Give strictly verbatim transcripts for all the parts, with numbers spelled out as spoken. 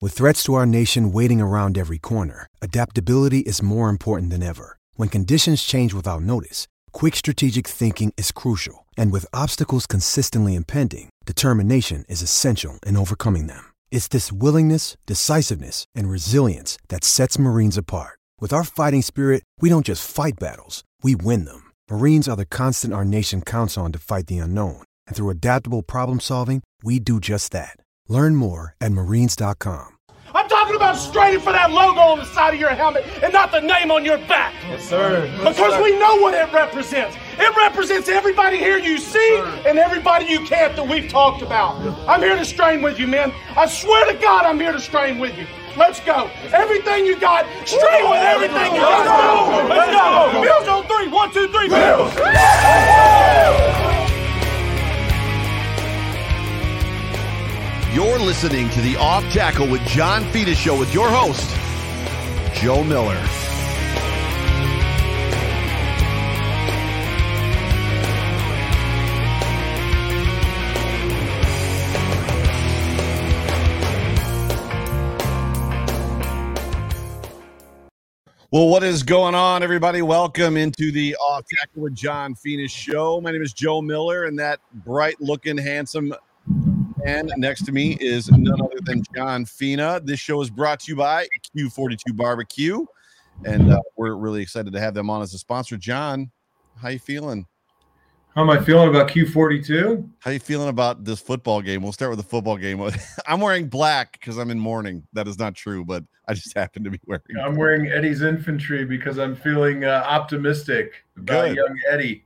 With threats to our nation waiting around every corner, adaptability is more important than ever. When conditions change without notice, quick strategic thinking is crucial. And with obstacles consistently impending, determination is essential in overcoming them. It's this willingness, decisiveness, and resilience that sets Marines apart. With our fighting spirit, we don't just fight battles, we win them. Marines are the constant our nation counts on to fight the unknown. And through adaptable problem solving, we do just that. Learn more at marines dot com. I'm talking about straining for that logo on the side of your helmet and not the name on your back. Yes, sir. Yes, because sir. we know what it represents. It represents everybody here you see and everybody you can't that we've talked about. I'm here to strain with you, man. I swear to God, I'm here to strain with you. Let's go. Everything you got, strain with everything you got. Let's go. Bills on three. One, two, three. Bills. You're listening to the Off Tackle with John Fina Show with your host, Joe Miller. Well, what is going on, everybody? Welcome into the Off Tackle with John Fina Show. My name is Joe Miller, and that bright-looking, handsome man next to me is none other than John Fina. This show is brought to you by Q forty-two Barbecue, and uh, we're really excited to have them on as a sponsor. John, how you feeling? How am I feeling about Q forty-two? How you feeling about this football game? We'll start with the football game. I'm wearing black because I'm in mourning. That is not true, but I just happen to be wearing I'm black. wearing Eddie's infantry because I'm feeling uh, optimistic about Good. young Eddie.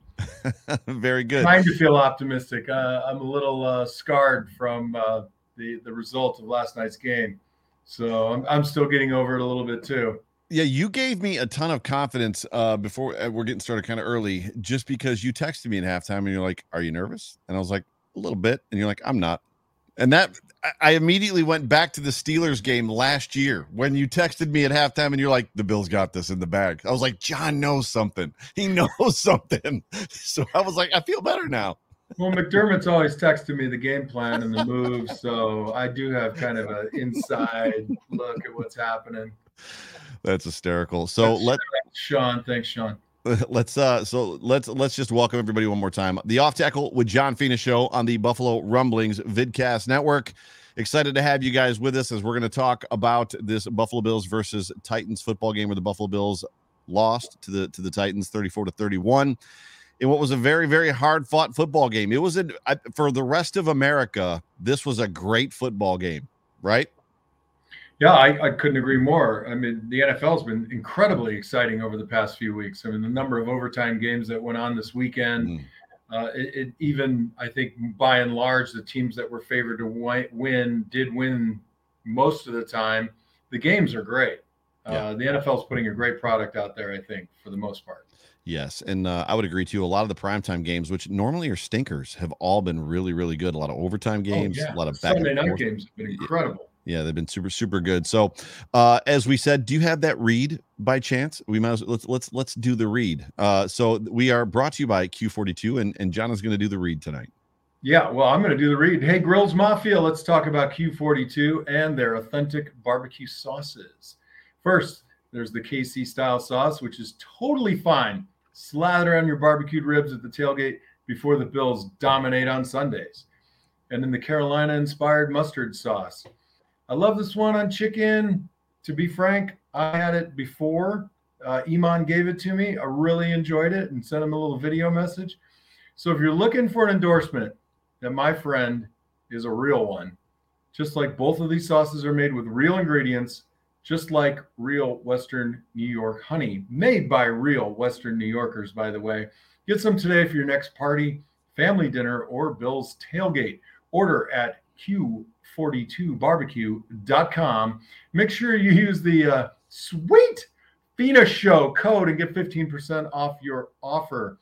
Very good. Trying to feel optimistic. Uh, I'm a little uh, scarred from uh, the, the result of last night's game. So I'm, I'm still getting over it a little bit too. Yeah, you gave me a ton of confidence uh, before uh, we're getting started kind of early, just because you texted me at halftime and you're like, "Are you nervous?" And I was like, "A little bit." And you're like, "I'm not." And that I immediately went back to the Steelers game last year when you texted me at halftime and you're like, "The Bills got this in the bag." I was like, "John knows something. He knows something." So I was like, I feel better now. Well, McDermott's always texting me the game plan and the moves, so I do have kind of an inside look at what's happening. That's hysterical. So let Sean, thanks, Sean. Let's uh so let's let's just welcome everybody one more time. The Off Tackle with John Fina Show on the Buffalo Rumblings Vidcast Network. Excited to have you guys with us as we're going to talk about this Buffalo Bills versus Titans football game where the Buffalo Bills lost to the to the Titans thirty-four to thirty-one in what was a very very hard fought football game. It was a I, for the rest of America. This was a great football game, right? Yeah, I, I couldn't agree more. I mean, the N F L has been incredibly exciting over the past few weeks. I mean, the number of overtime games that went on this weekend, mm. uh, it, it even, I think, by and large, the teams that were favored to win did win most of the time. The games are great. Uh, yeah. The N F L is putting a great product out there, I think, for the most part. Yes, and uh, I would agree, too. A lot of the primetime games, which normally are stinkers, have all been really, really good. A lot of overtime games, oh, yeah. a lot of back Sunday and night forth. games have been incredible. Yeah, they've been super, super good. So, uh, as we said, do you have that read by chance? We might as well, let's let's let's do the read. Uh, so we are brought to you by Q forty-two, and and John is going to do the read tonight. Yeah, well, I'm going to do the read. Hey, Grills Mafia, let's talk about Q forty-two and their authentic barbecue sauces. First, there's the K C style sauce, which is totally fine. Slather on your barbecued ribs at the tailgate before the Bills dominate on Sundays. And then the Carolina inspired mustard sauce. I love this one on chicken. To be frank, I had it before. Uh, Iman gave it to me. I really enjoyed it and sent him a little video message. So if you're looking for an endorsement that my friend is a real one, just like both of these sauces are made with real ingredients, just like real Western New York honey, made by real Western New Yorkers, by the way. Get some today for your next party, family dinner, or Bill's tailgate. Order at Q forty-two barbecue dot com. Make sure you use the uh, sweet Fina Show code and get fifteen percent off your offer.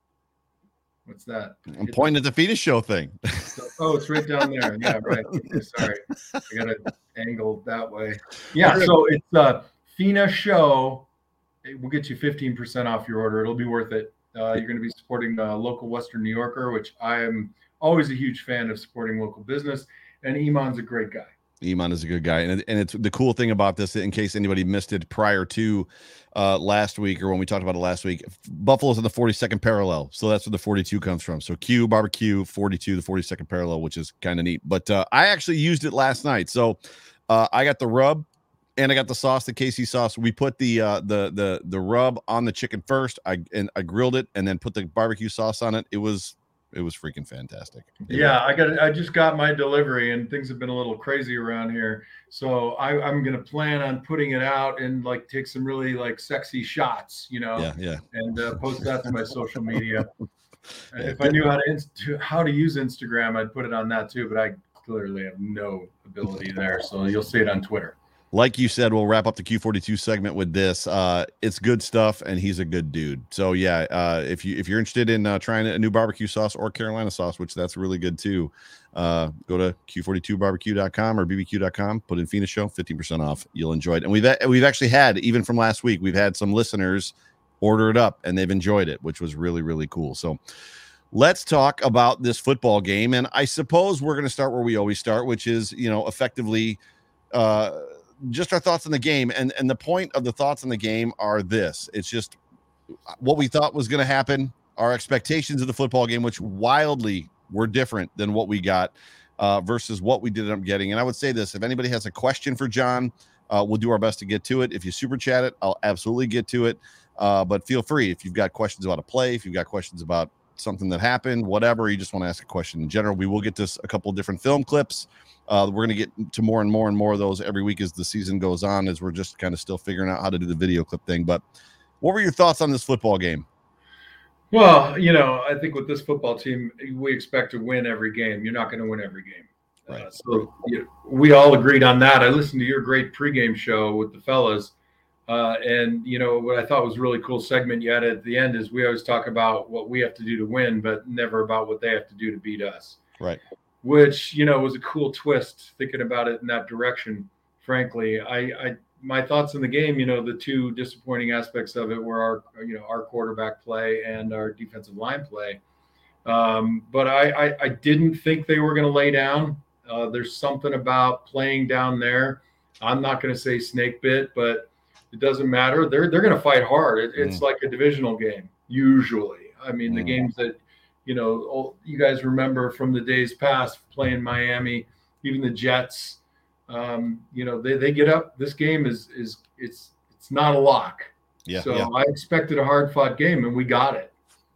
What's that? I'm it's, pointing at the Fina Show thing. Oh, it's right down there. Yeah, right. Okay, sorry. I got it angled that way. Yeah, so it's uh, Fina Show. It will get you fifteen percent off your order. It'll be worth it. Uh, you're going to be supporting a local Western New Yorker, which I am always a huge fan of supporting local business. And Iman's a great guy. Iman is a good guy, and and it's the cool thing about this. In case anybody missed it prior to uh, last week, or when we talked about it last week, Buffalo's in the forty-second parallel, so that's where the forty-two comes from. So Q barbecue forty-two, the forty-second parallel, which is kind of neat. But uh, I actually used it last night, so uh, I got the rub and I got the sauce, the K C sauce. We put the uh, the the the rub on the chicken first. I and I grilled it and then put the barbecue sauce on it. It was. It was freaking fantastic. It yeah, was. I got. I just got my delivery, and things have been a little crazy around here. So I, I'm going to plan on putting it out and like take some really like sexy shots, you know. Yeah, yeah. And uh, post that to my social media. If I knew how to inst- how to use Instagram, I'd put it on that too. But I clearly have no ability there, so you'll see it on Twitter. Like you said, we'll wrap up the Q forty-two segment with this. Uh, it's good stuff, and he's a good dude. So yeah, uh, if you if you're interested in uh, trying a new barbecue sauce or Carolina sauce, which that's really good too, uh, go to Q forty-two barbecue dot com or B B Q dot com. Put in Fina Show, fifteen percent off. You'll enjoy it. And we've we've actually had, even from last week, we've had some listeners order it up, and they've enjoyed it, which was really really cool. So let's talk about this football game, and I suppose we're going to start where we always start, which is you know effectively. Uh, just our thoughts on the game. And, and the point of the thoughts on the game are this. It's just what we thought was going to happen, our expectations of the football game, which wildly were different than what we got uh, versus what we did up getting. And I would say this, if anybody has a question for John, uh, we'll do our best to get to it. If you super chat it, I'll absolutely get to it. Uh, but feel free, if you've got questions about a play, if you've got questions about something that happened, whatever, you just want to ask a question in general, we will get this a couple of different film clips. Uh, we're going to get to more and more and more of those every week as the season goes on, as we're just kind of still figuring out how to do the video clip thing. But what were your thoughts on this football game? Well, you know, I think with this football team, we expect to win every game. You're not going to win every game. Right. Uh, so you know, we all agreed on that. I listened to your great pregame show with the fellas. Uh, and, you know, what I thought was a really cool segment you had at the end is we always talk about what we have to do to win, but never about what they have to do to beat us. Right. Which, you know, was a cool twist thinking about it in that direction. Frankly, I, I, my thoughts on the game, you know, the two disappointing aspects of it were our, you know, our quarterback play and our defensive line play. Um, but I, I, I didn't think they were going to lay down. Uh, there's something about playing down there. I'm not going to say snake bit, but it doesn't matter. They're, they're going to fight hard. It, it's mm. like a divisional game. Usually. I mean, mm. the games that, you know, you guys remember from the days past playing Miami, even the Jets, um, you know, they, they get up. This game is, is it's, it's not a lock. Yeah. So yeah. I expected a hard fought game and we got it.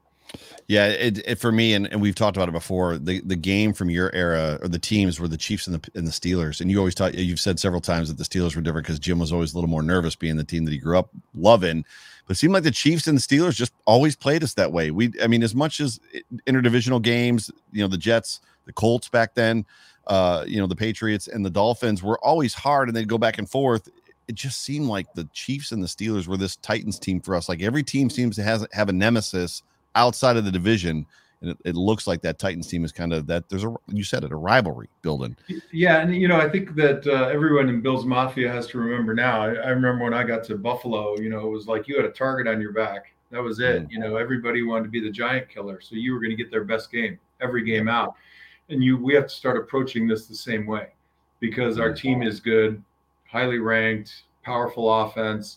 Yeah. It, it for me, and, and we've talked about it before, the, the game from your era or the teams were the Chiefs and the, and the Steelers. And you always talk, you've said several times that the Steelers were different because Jim was always a little more nervous being the team that he grew up loving. But it seemed like the Chiefs and the Steelers just always played us that way. We, I mean, as much as interdivisional games, you know, the Jets, the Colts back then, uh, you know, the Patriots and the Dolphins were always hard and they'd go back and forth. It just seemed like the Chiefs and the Steelers were this Titans team for us. Like every team seems to has, have a nemesis outside of the division. And it, it looks like that Titans team is kind of that. There's a, you said it, a rivalry building. Yeah. And, you know, I think that uh, everyone in Bills Mafia has to remember now. I, I remember when I got to Buffalo, you know, it was like you had a target on your back. That was it. Mm. You know, everybody wanted to be the giant killer. So you were going to get their best game every game out. And you, we have to start approaching this the same way because our team is good, highly ranked, powerful offense.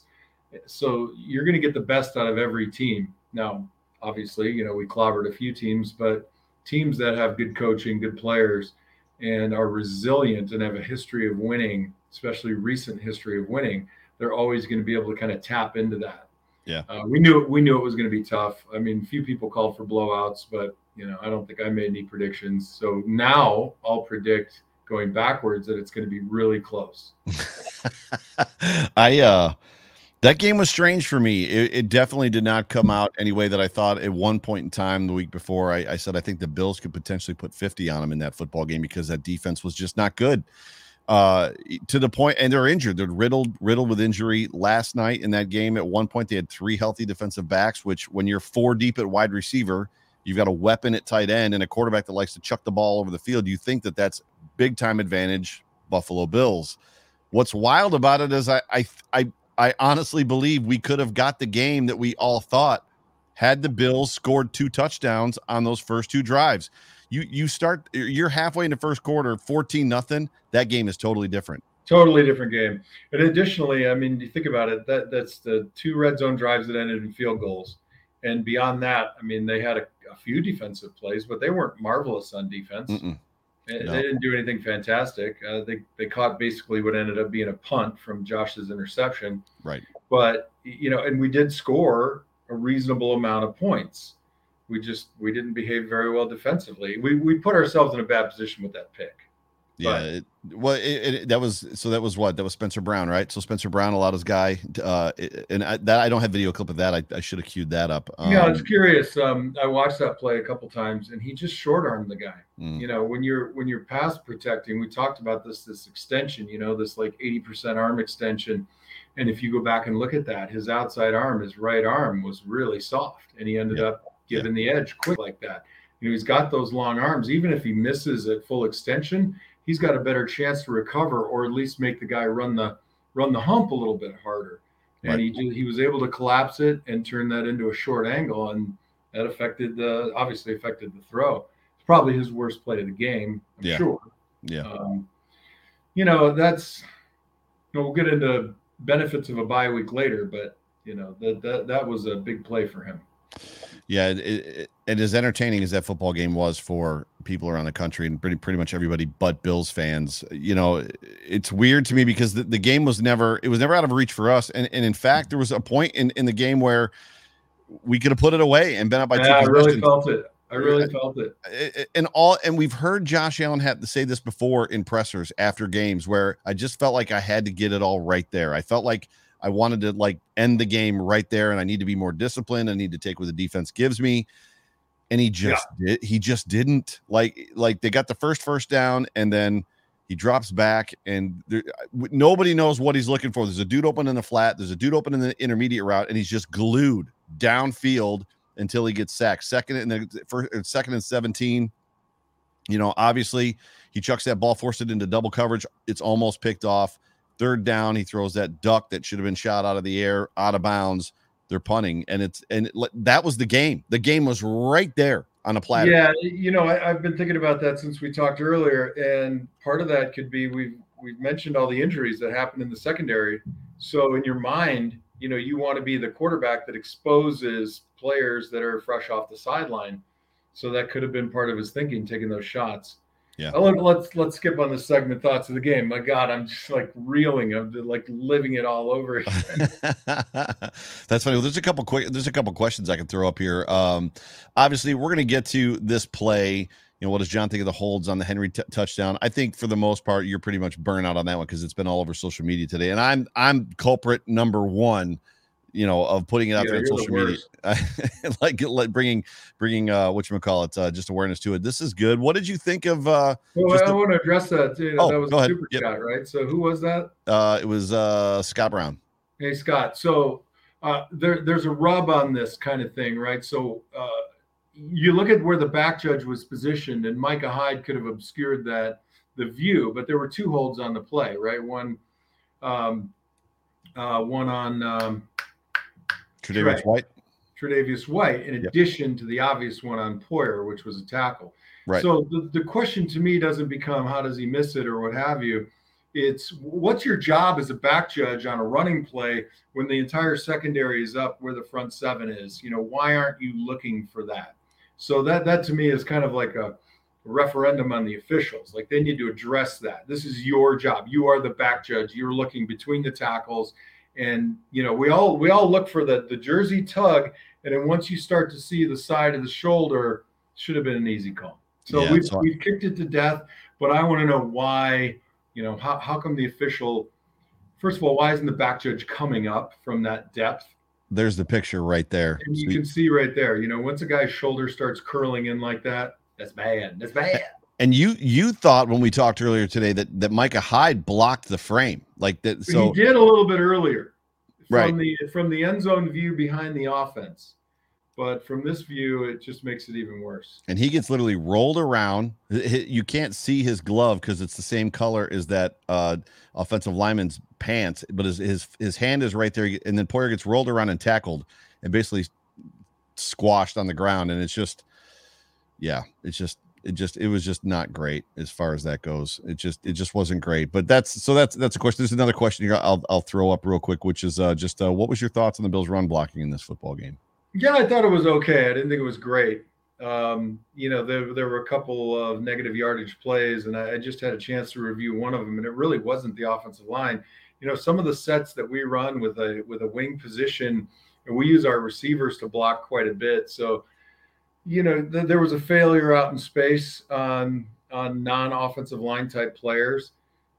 So you're going to get the best out of every team. Now, obviously, you know, we clobbered a few teams, but teams that have good coaching, good players, and are resilient and have a history of winning, especially recent history of winning, they're always going to be able to kind of tap into that. Yeah. Uh, we knew we knew it was going to be tough. I mean, few people called for blowouts, but, you know, I don't think I made any predictions. So now I'll predict going backwards that it's going to be really close. I, uh, That game was strange for me. It, it definitely did not come out any way that I thought. At one point in time the week before, I, I said I think the Bills could potentially put fifty on them in that football game because that defense was just not good. Uh, to the point, and they're injured. They're riddled, riddled with injury last night in that game. At one point, they had three healthy defensive backs, which when you're four deep at wide receiver, you've got a weapon at tight end and a quarterback that likes to chuck the ball over the field. You think that that's big time advantage Buffalo Bills. What's wild about it is I, I, I, I honestly believe we could have got the game that we all thought had the Bills scored two touchdowns on those first two drives. You you start, you're halfway in the first quarter, fourteen nothing. That game is totally different. Totally different game. And additionally, I mean, you think about it, that that's the two red zone drives that ended in field goals. And beyond that, I mean, they had a, a few defensive plays, but they weren't marvelous on defense. Mm-mm. They, No. they didn't do anything fantastic. Uh, they they caught basically what ended up being a punt from Josh's interception. Right. But, you know, and we did score a reasonable amount of points. We just we didn't behave very well defensively. We we put ourselves in a bad position with that pick. Yeah. It, well, it, it, that was so. That was what that was Spencer Brown, right? So Spencer Brown allowed his guy, uh, and I, that I don't have video clip of that. I, I should have queued that up. Um, yeah, I was curious. Um, I watched that play a couple times, and he just short armed the guy. Mm. You know, when you're when you're pass protecting, we talked about this this extension. You know, this like eighty percent arm extension. And if you go back and look at that, his outside arm, his right arm was really soft, and he ended yeah. up giving yeah. the edge quick like that. You know, he's got those long arms. Even if he misses at full extension, he's got a better chance to recover, or at least make the guy run the run the hump a little bit harder. And right. he he was able to collapse it and turn that into a short angle, and that affected the obviously affected the throw. It's probably his worst play of the game, I'm yeah. sure. Yeah. Um, you know, that's you know, we'll get into benefits of a bye week later, but you know that that that was a big play for him. Yeah, it, it, and as entertaining as that football game was for people around the country and pretty pretty much everybody but Bills fans, you know, it's weird to me because the, the game was never it was never out of reach for us, and and in fact there was a point in, in the game where we could have put it away and been up by yeah, two. I really felt it. I really yeah. felt it. And all and we've heard Josh Allen have to say this before in pressers after games where I just felt like I had to get it all right there. I felt like I wanted to like end the game right there, and I need to be more disciplined. I need to take what the defense gives me. And he just yeah. did. He just didn't like, like they got the first first down, and then he drops back, and there, nobody knows what he's looking for. There's a dude open in the flat. There's a dude open in the intermediate route, and he's just glued downfield until he gets sacked. Second and the first, second and seventeen. You know, obviously he chucks that ball, forced it into double coverage. It's almost picked off. Third down, he throws that duck that should have been shot out of the air, out of bounds. They're punting, and it's and it, that was the game. The game was right there on a platter. Yeah, you know, I, I've been thinking about that since we talked earlier, and part of that could be we've we've mentioned all the injuries that happened in the secondary. So in your mind, you know, you want to be the quarterback that exposes players that are fresh off the sideline. So that could have been part of his thinking, taking those shots. Yeah. Oh, let's let's skip on the segment thoughts of the game. My God, I'm just like reeling. I'm like living it all over again. That's funny. Well, there's a couple quick. There's a couple questions I can throw up here. Um, obviously, we're going to get to this play. You know, what does John think of the holds on the Henry t- touchdown? I think for the most part, you're pretty much burnt out on that one because it's been all over social media today, and I'm I'm culprit number one. You know, of putting it out yeah, there on social media, like, like bringing bringing uh, whatchamacallit, uh, just awareness to it. This is good. What did you think of? Uh, well, I the, want to address that too. Oh, that was go a ahead. super Yep. chat, right? So who was that? Uh, it was uh, Scott Brown. Hey, Scott. So uh, there, there's a rub on this kind of thing, right? So uh, you look at where the back judge was positioned, and Micah Hyde could have obscured that the view, but there were two holds on the play, right? One, um, uh, one on. Um, Tre'Davious White. Tre'Davious White, in yep. addition to the obvious one on Poyer, which was a tackle. Right. So the, the question to me doesn't become how does he miss it or what have you. It's what's your job as a back judge on a running play when the entire secondary is up where the front seven is? You know, why aren't you looking for that? So that that to me is kind of like a referendum on the officials. Like they need to address that. This is your job. You are the back judge. You're looking between the tackles. And, you know, we all we all look for the, the jersey tug. And then once you start to see the side of the shoulder, should have been an easy call. So yeah, we've, we've kicked it to death. But I want to know why, you know, how, how come the official, first of all, why isn't the back judge coming up from that depth? There's the picture right there. And you so can see right there, you know, once a guy's shoulder starts curling in like that, that's bad. That's bad. And you you thought when we talked earlier today that that Micah Hyde blocked the frame like that. So he did a little bit earlier, from right. the from the end zone view behind the offense, but from this view, it just makes it even worse. And he gets literally rolled around. You can't see his glove because it's the same color as that uh, offensive lineman's pants, but his his his hand is right there. And then Poyer gets rolled around and tackled and basically squashed on the ground. And it's just, yeah, it's just. It just it was just not great as far as that goes. It just it just wasn't great. But that's so that's that's a question. There's another question here I'll I'll throw up real quick, which is uh, just uh, what was your thoughts on the Bills' run blocking in this football game? Yeah, I thought it was okay. I didn't think it was great. Um, you know, there there were a couple of negative yardage plays, and I, I just had a chance to review one of them, and it really wasn't the offensive line. You know, some of the sets that we run with a with a wing position, and we use our receivers to block quite a bit. So, you know, th- there was a failure out in space on on non-offensive line type players.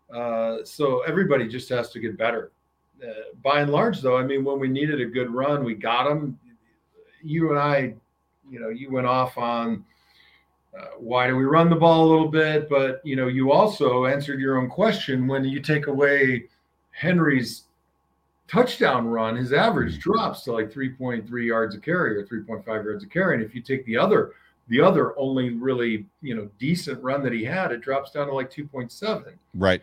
Uh, so everybody just has to get better. Uh, by and large, though, I mean, when we needed a good run, we got them. You and I, you know, you went off on uh, why do we run the ball a little bit, but you know, you also answered your own question when you take away Henry's touchdown run, his average drops to like three point three yards a carry or three point five yards a carry. And if you take the other, the other only really, you know, decent run that he had, it drops down to like two point seven. Right.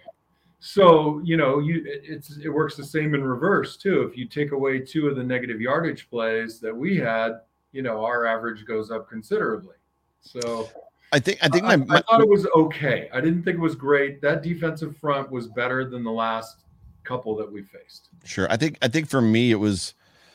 So, you know, you it's it works the same in reverse too. If you take away two of the negative yardage plays that we had, you know, our average goes up considerably. So I think I think I, my, my, I thought it was okay. I didn't think it was great. That defensive front was better than the last couple that we faced. Sure. I think I think for me it was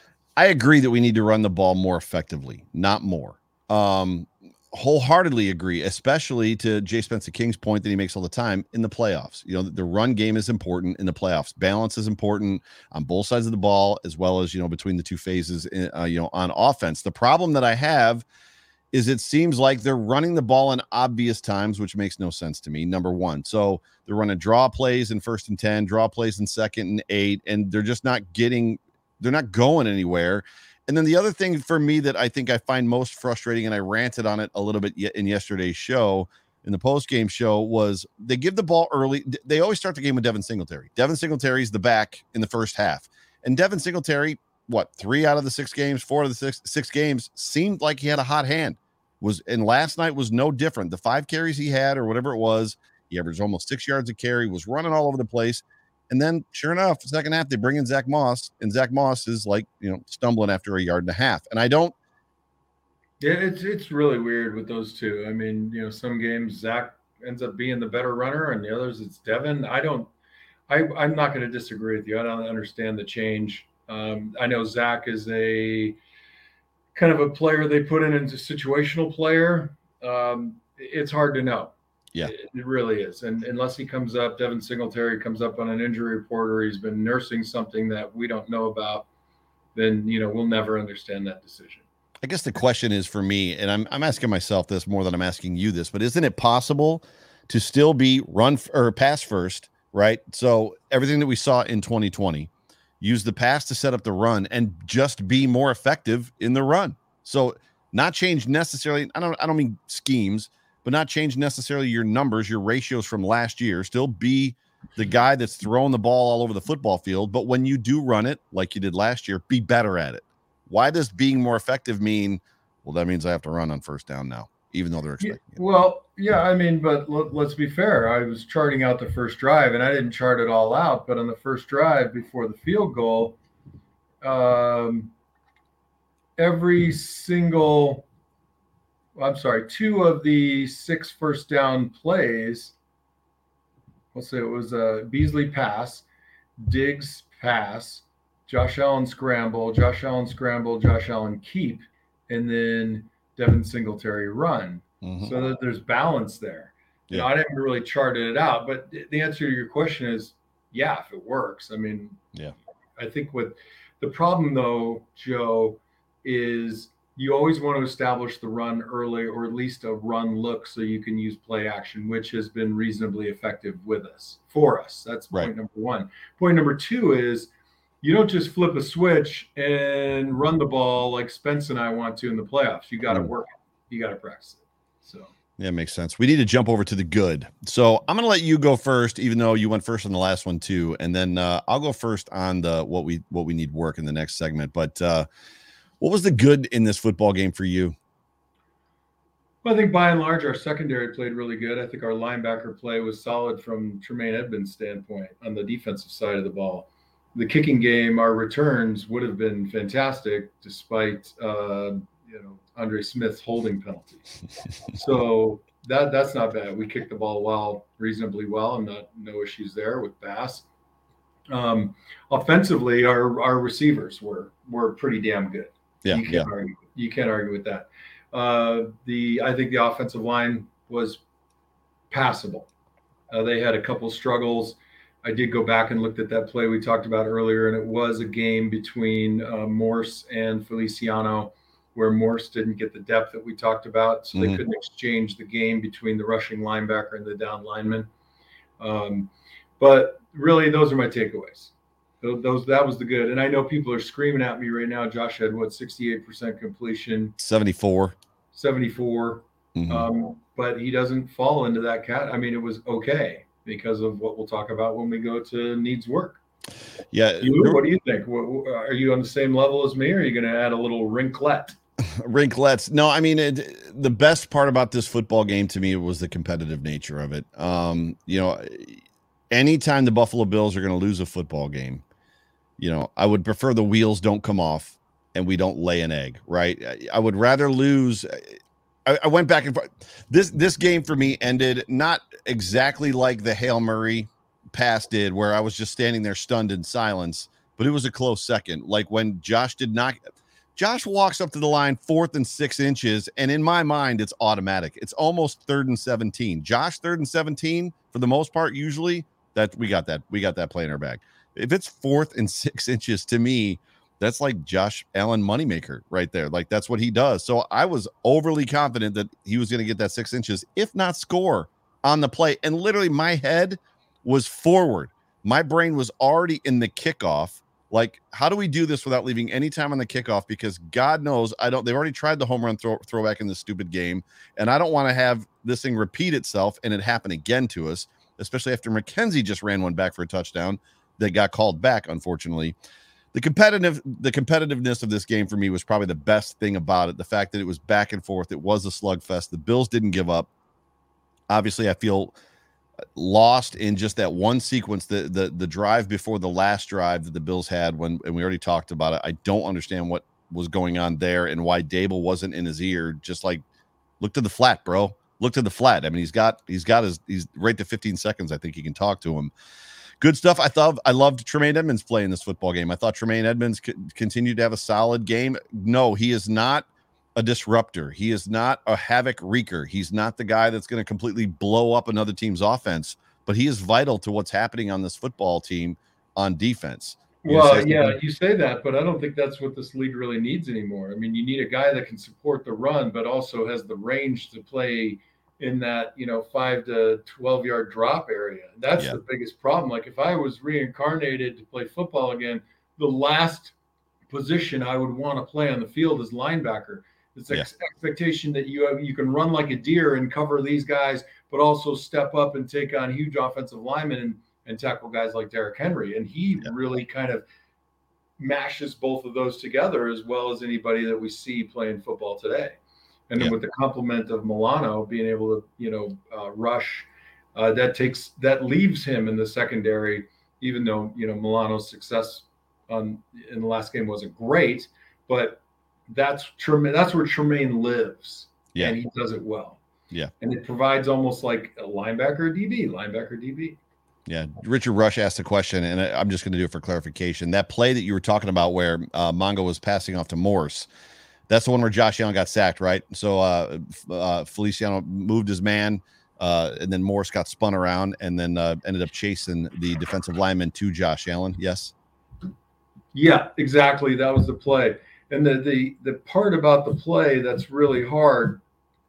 I agree that we need to run the ball more effectively, not more. Um wholeheartedly agree, especially to Jay Spencer King's point that he makes all the time in the playoffs. You know, the run game is important in the playoffs. Balance is important on both sides of the ball, as well as, you know, between the two phases, uh, you know, on offense. The problem that I have is it seems like they're running the ball in obvious times, which makes no sense to me, number one. So they're running draw plays in first and ten, draw plays in second and eight, and they're just not getting, they're not going anywhere. And then the other thing for me that I think I find most frustrating, and I ranted on it a little bit in yesterday's show, in the post-game show, was they give the ball early. They always start the game with Devin Singletary. Devin Singletary's the back in the first half. And Devin Singletary, what, three out of the six games, four of the six, six games, seemed like he had a hot hand. Was and last night was no different. The five carries he had or whatever it was, he averaged almost six yards a carry, was running all over the place. And then, sure enough, second half, they bring in Zach Moss, and Zach Moss is like, you know, stumbling after a yard and a half. And I don't. Yeah, it's it's really weird with those two. I mean, you know, some games Zach ends up being the better runner, and the others it's Devin. I don't. I I'm not going to disagree with you. I don't understand the change. Um, I know Zach is a kind of a player they put in into situational player. Um, it's hard to know. Yeah, it, it really is. And unless he comes up, Devin Singletary comes up on an injury report, or he's been nursing something that we don't know about, then, you know, we'll never understand that decision. I guess the question is for me, and I'm I'm asking myself this more than I'm asking you this, but isn't it possible to still be run f- or pass first, right? So everything that we saw in twenty twenty, use the pass to set up the run and just be more effective in the run. So not change necessarily. I don't I don't mean schemes, but not change necessarily your numbers, your ratios from last year. Still be the guy that's throwing the ball all over the football field. But when you do run it like you did last year, be better at it. Why does being more effective mean, well, that means I have to run on first down now, even though they're expecting it? Well, yeah, I mean, but l- let's be fair. I was charting out the first drive, and I didn't chart it all out. But on the first drive before the field goal, um, every single I'm sorry, two of the six first down plays, we'll say it was a Beasley pass, Diggs pass, Josh Allen scramble, Josh Allen scramble, Josh Allen keep, and then Devin Singletary run. Mm-hmm. So that there's balance there. Yeah. You know, I didn't really charted it out, but the answer to your question is, yeah, if it works. I mean, yeah, I think what the problem though, Joe, is you always want to establish the run early, or at least a run look, so you can use play action, which has been reasonably effective with us, for us. That's point right. number one. Point number two is you don't just flip a switch and run the ball like Spence and I want to in the playoffs. You got to mm. work it. You got to practice it. So yeah, it makes sense. We need to jump over to the good. So I'm going to let you go first, even though you went first on the last one too. And then uh, I'll go first on the what we what we need work in the next segment. But uh, what was the good in this football game for you? Well, I think by and large, our secondary played really good. I think our linebacker play was solid from Tremaine Edmonds' standpoint on the defensive side of the ball. The kicking game, our returns would have been fantastic despite, uh, you know, Andre Smith's holding penalty. So that that's not bad. We kicked the ball well, reasonably well, and not no issues there with Bass. Um, offensively, our our receivers were were pretty damn good. Yeah, you can't yeah. argue. You can't argue with that. Uh, the I think the offensive line was passable. Uh, they had a couple struggles. I did go back and looked at that play we talked about earlier, and it was a game between uh, Morse and Feliciano, where Morse didn't get the depth that we talked about, so Mm-hmm. they couldn't exchange the game between the rushing linebacker and the down lineman. Um, but really, those are my takeaways. Those, those that was the good. And I know people are screaming at me right now. Josh had what sixty-eight percent completion, seventy-four, seventy-four. Mm-hmm. Um, but he doesn't fall into that cat. I mean, it was okay because of what we'll talk about when we go to needs work. Yeah. You, what do you think? What, are you on the same level as me, or are you going to add a little wrinklet? Wrinklets. No, I mean, it, the best part about this football game to me was the competitive nature of it. Um, you know, anytime the Buffalo Bills are going to lose a football game, you know, I would prefer the wheels don't come off and we don't lay an egg, right? I, I would rather lose. I, I went back and forth. This, this game for me ended not exactly like the Hail Murray pass did, where I was just standing there stunned in silence, but it was a close second. Like when Josh did not, Josh walks up to the line, fourth and six inches. And in my mind, it's automatic. It's almost third and seventeen. Josh, third and seventeen for the most part, usually that we got that, we got that play in our bag. If it's fourth and six inches, to me, that's like Josh Allen moneymaker right there. Like that's what he does. So I was overly confident that he was going to get that six inches, if not score on the play. And literally my head was forward. My brain was already in the kickoff. Like, how do we do this without leaving any time on the kickoff? Because God knows I don't, they've already tried the home run throw, throwback in this stupid game. And I don't want to have this thing repeat itself and it happen again to us, especially after McKenzie just ran one back for a touchdown that got called back, unfortunately. The competitive, the competitiveness of this game for me was probably the best thing about it. The fact that it was back and forth. It was a slugfest. The Bills didn't give up. Obviously, I feel lost in just that one sequence, the the the drive before the last drive that the Bills had when, and we already talked about it. I don't understand what was going on there and why Dable wasn't in his ear. Just like, look to the flat, bro. Look to the flat. I mean, he's got he's got his he's right to fifteen seconds. I think he can talk to him. Good stuff. I thought I loved Tremaine Edmonds playing this football game. I thought Tremaine Edmonds c- continued to have a solid game. No, he is not a disruptor. He is not a havoc wreaker. He's not the guy that's going to completely blow up another team's offense, but he is vital to what's happening on this football team on defense. You well, yeah, you say that, but I don't think that's what this league really needs anymore. I mean, you need a guy that can support the run, but also has the range to play in that, you know, five to twelve yard drop area. That's yeah. the biggest problem. Like if I was reincarnated to play football again, the last position I would want to play on the field is linebacker. It's yeah. ex- expectation that you have, you can run like a deer and cover these guys, but also step up and take on huge offensive linemen and, and tackle guys like Derrick Henry. And he yeah. really kind of mashes both of those together as well as anybody that we see playing football today. And then yeah. with the complement of Milano being able to, you know, uh, rush, uh, that takes that leaves him in the secondary, even though, you know, Milano's success on in the last game wasn't great, but that's Tremaine, that's where Tremaine lives. Yeah. And he does it well. Yeah. And it provides almost like a linebacker D B, linebacker D B. Yeah. Richard Rush asked a question, and I'm just going to do it for clarification. That play that you were talking about where uh, Mongo was passing off to Morse, that's the one where Josh Allen got sacked, right? So uh, uh, Feliciano moved his man, uh, and then Morse got spun around and then uh, ended up chasing the defensive lineman to Josh Allen. Yes? Yeah, exactly. That was the play. And the the the part about the play that's really hard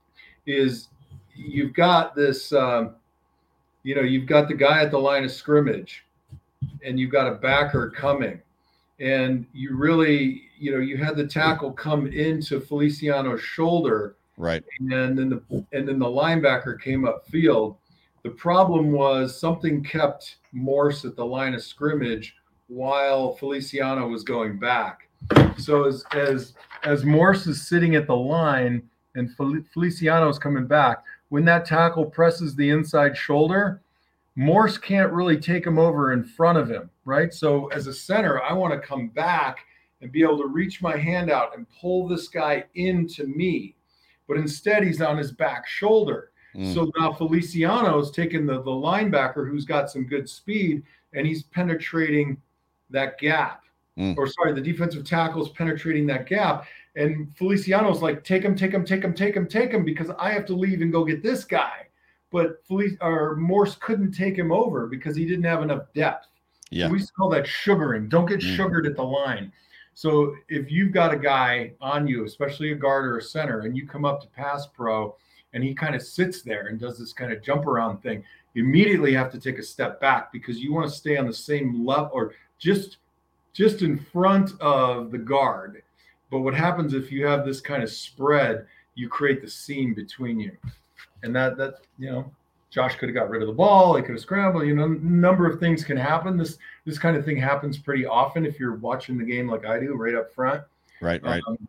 is you've got this, um, you know, you've got the guy at the line of scrimmage, and you've got a backer coming. And you really, you know, you had the tackle come into Feliciano's shoulder, right? And then the and then the linebacker came upfield. The problem was something kept Morse at the line of scrimmage while Feliciano was going back. So as as as Morse is sitting at the line and Feliciano is coming back, when that tackle presses the inside shoulder, Morse can't really take him over in front of him, right? So as a center, I want to come back and be able to reach my hand out and pull this guy into me. But instead, he's on his back shoulder. Mm. So now Feliciano's taking the, the linebacker who's got some good speed, and he's penetrating that gap. Mm. Or sorry, the defensive tackle's penetrating that gap. And Feliciano's like, take him, take him, take him, take him, take him, because I have to leave and go get this guy. But Felic- or Morse couldn't take him over because he didn't have enough depth. Yeah. So we used to call that sugaring. Don't get mm. sugared at the line. So if you've got a guy on you, especially a guard or a center, and you come up to pass pro and he kind of sits there and does this kind of jump around thing, you immediately have to take a step back because you want to stay on the same level or just just in front of the guard. But what happens if you have this kind of spread, you create the seam between you. And that, that you know, Josh could have got rid of the ball. He could have scrambled. You know, a number of things can happen. This this kind of thing happens pretty often if you're watching the game like I do, right up front. Right, right. Um,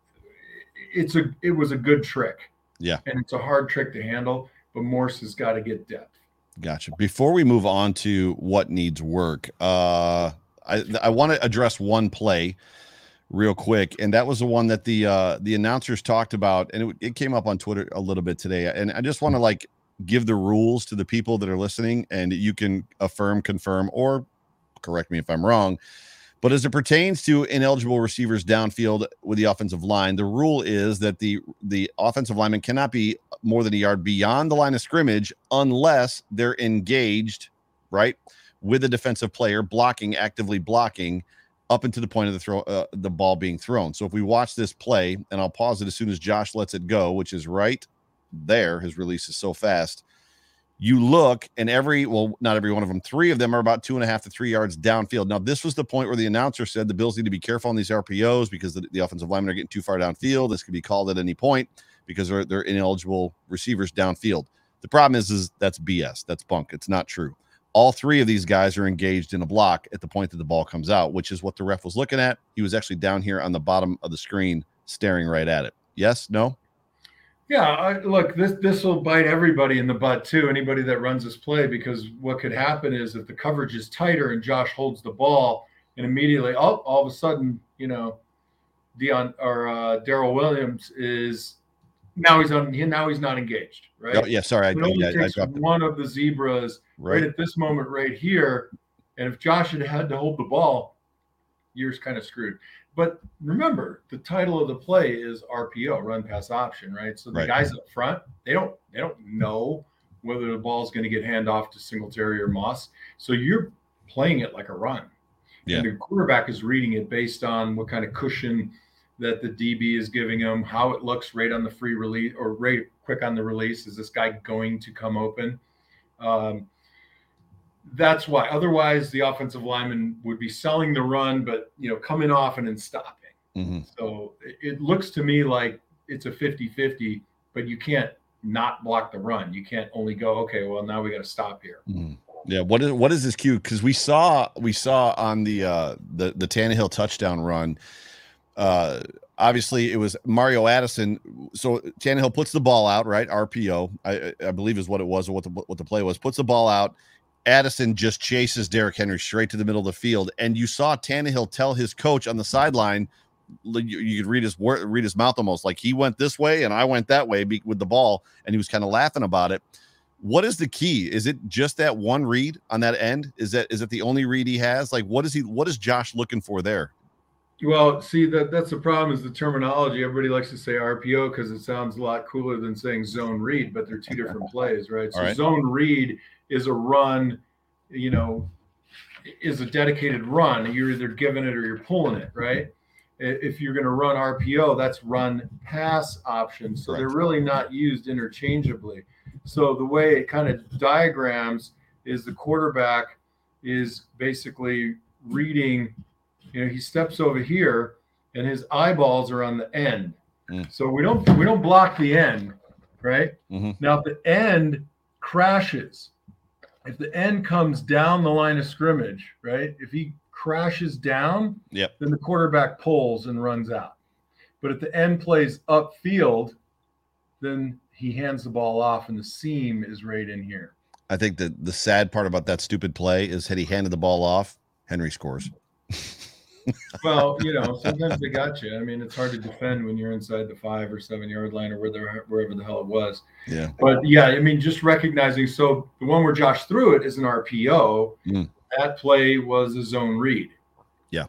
it's a it was a good trick. Yeah. And it's a hard trick to handle, but Morse has got to get depth. Gotcha. Before we move on to what needs work, uh, I I want to address one play real quick, and that was the one that the uh, the announcers talked about, and it, it came up on Twitter a little bit today. And I just want to like give the rules to the people that are listening, and you can affirm, confirm, or correct me if I'm wrong. But as it pertains to ineligible receivers downfield with the offensive line, the rule is that the the offensive lineman cannot be more than a yard beyond the line of scrimmage unless they're engaged, right, with a defensive player blocking, actively blocking, up into the point of the throw, uh, the ball being thrown. So if we watch this play, and I'll pause it as soon as Josh lets it go, which is right there. His release is so fast. You look, and every, well, not every one of them, three of them are about two and a half to three yards downfield. Now, this was the point where the announcer said the Bills need to be careful on these R P Os because the, the offensive linemen are getting too far downfield. This could be called at any point because they're, they're ineligible receivers downfield. The problem is, is that's B S. That's bunk. It's not true. All three of these guys are engaged in a block at the point that the ball comes out, which is what the ref was looking at. He was actually down here on the bottom of the screen staring right at it. Yes? No? Yeah, I, look, this this will bite everybody in the butt too, anybody that runs this play, because what could happen is if the coverage is tighter and Josh holds the ball and immediately, oh, all of a sudden, you know, Dion or uh, Daryl Williams is now he's on. Now he's not engaged, right? Oh, yeah, sorry, I, it only I, takes I dropped one of the zebras right. right at this moment right here, and if Josh had had to hold the ball, you're kind of screwed. But remember, the title of the play is R P O, run pass option, right? So the right. guys up front, they don't they don't know whether the ball is going to get hand off to Singletary or Moss. So you're playing it like a run. Yeah. And the quarterback is reading it based on what kind of cushion that the D B is giving him, how it looks right on the free release or right quick on the release. Is this guy going to come open? Um, That's why. Otherwise, the offensive lineman would be selling the run, but, you know, coming off and then stopping. Mm-hmm. So it looks to me like it's a fifty-fifty, but you can't not block the run. You can't only go, okay, well, now we got to stop here. Mm-hmm. Yeah. What is what is this cue? Because we saw we saw on the uh, the the Tannehill touchdown run. Uh, obviously, it was Mario Addison. So Tannehill puts the ball out, right? R P O, I, I believe is what it was, or what the what the play was. Puts the ball out. Addison just chases Derrick Henry straight to the middle of the field, and you saw Tannehill tell his coach on the sideline. You, you could read his read his mouth almost like he went this way and I went that way with the ball, and he was kind of laughing about it. What is the key? Is it just that one read on that end? Is that is it the only read he has? Like, what is he? What is Josh looking for there? Well, see, that that's the problem is the terminology. Everybody likes to say R P O because it sounds a lot cooler than saying zone read, but they're two different plays, right? So right. Zone read is a run, you know, is a dedicated run. You're either giving it or you're pulling it, right? If you're going to run R P O, that's run pass option. So Correct. They're really not used interchangeably. So the way it kind of diagrams is the quarterback is basically reading, you know, he steps over here and his eyeballs are on the end. Mm. So we don't we don't block the end, right? Mm-hmm. Now if the end crashes, if the end comes down the line of scrimmage, right? If he crashes down, yep. then the quarterback pulls and runs out. But if the end plays upfield, then he hands the ball off and the seam is right in here. I think that the sad part about that stupid play is had he handed the ball off, Henry scores. Well, you know, sometimes they got you. I mean, it's hard to defend when you're inside the five or seven yard line or where they're, wherever the hell it was. Yeah. But yeah, I mean, just recognizing. So the one where Josh threw it is an R P O. Mm. That play was a zone read. Yeah.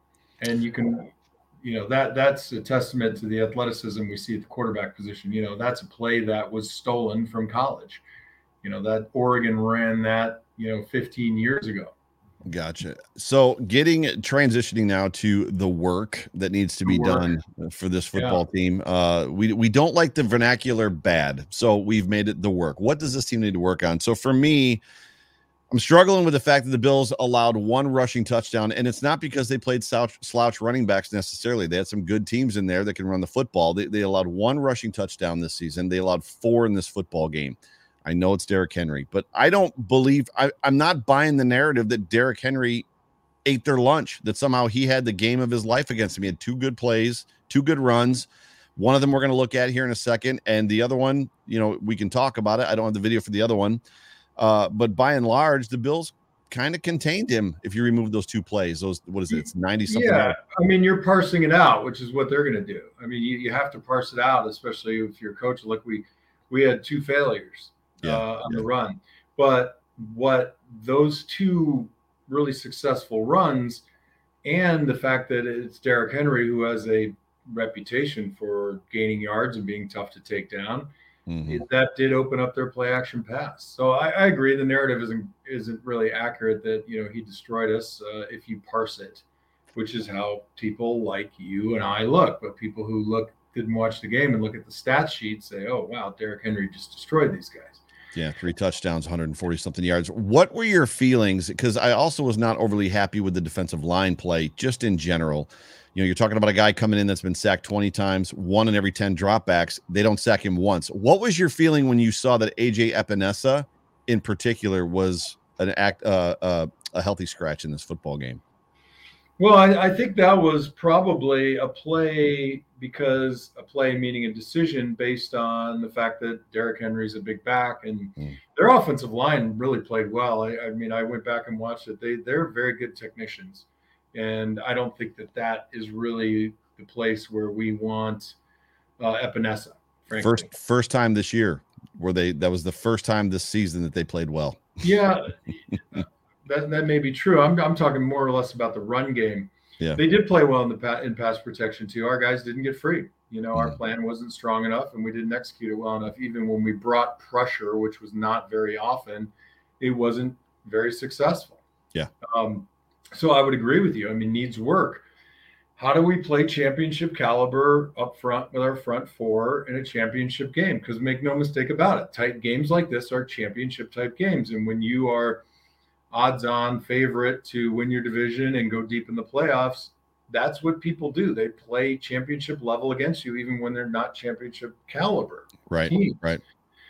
And you can, you know, that that's a testament to the athleticism we see at the quarterback position. You know, that's a play that was stolen from college. You know, that Oregon ran that, you know, fifteen years ago. Gotcha. So getting transitioning now to the work that needs to be done for this football yeah. team. Uh, we, we don't like the vernacular bad. So we've made it the work. What does this team need to work on? So for me, I'm struggling with the fact that the Bills allowed one rushing touchdown, and it's not because they played slouch, slouch running backs necessarily. They had some good teams in there that can run the football. They, they allowed one rushing touchdown this season. They allowed four in this football game. I know it's Derrick Henry, but I don't believe I, I'm not buying the narrative that Derrick Henry ate their lunch, that somehow he had the game of his life against him. He had two good plays, two good runs. One of them we're going to look at here in a second. And the other one, you know, we can talk about it. I don't have the video for the other one. Uh, but by and large, the Bills kind of contained him if you remove those two plays. Those, what is it? It's ninety something. Yeah. I mean, you're parsing it out, which is what they're going to do. I mean, you, you have to parse it out, especially if you're a coach. Look, we, we had two failures. Yeah, uh, on yeah. the run. But what those two really successful runs and the fact that it's Derrick Henry, who has a reputation for gaining yards and being tough to take down, mm-hmm. it, that did open up their play action pass. So I, I agree the narrative isn't isn't really accurate that, you know, he destroyed us uh, if you parse it, which is how people like you and I look. But people who look didn't watch the game and look at the stat sheet say, oh, wow, Derrick Henry just destroyed these guys. Yeah, three touchdowns, one hundred forty something yards. What were your feelings? Because I also was not overly happy with the defensive line play, just in general. You know, you're talking about a guy coming in that's been sacked twenty times, one in every ten dropbacks. They don't sack him once. What was your feeling when you saw that A J Epinesa, in particular, was an act uh, uh, a healthy scratch in this football game? Well, I, I think that was probably a play because a play meaning a decision based on the fact that Derrick Henry's a big back and mm. their offensive line really played well. I, I mean, I went back and watched it. They, they're very good technicians. And I don't think that that is really the place where we want uh, Epinesa, frankly. First, first time this year where they, that was the first time this season that they played well. Yeah. That, that may be true. I'm I'm talking more or less about the run game. Yeah, they did play well in the in pass protection too. Our guys didn't get free. You know, mm-hmm. our plan wasn't strong enough, and we didn't execute it well enough. Even when we brought pressure, which was not very often, it wasn't very successful. Yeah. Um, so I would agree with you. I mean, needs work. How do we play championship caliber up front with our front four in a championship game? Because make no mistake about it, tight games like this are championship type games, and when you are odds on favorite to win your division and go deep in the playoffs, that's what people do. They play championship level against you, even when they're not championship caliber. Right. Teams. Right.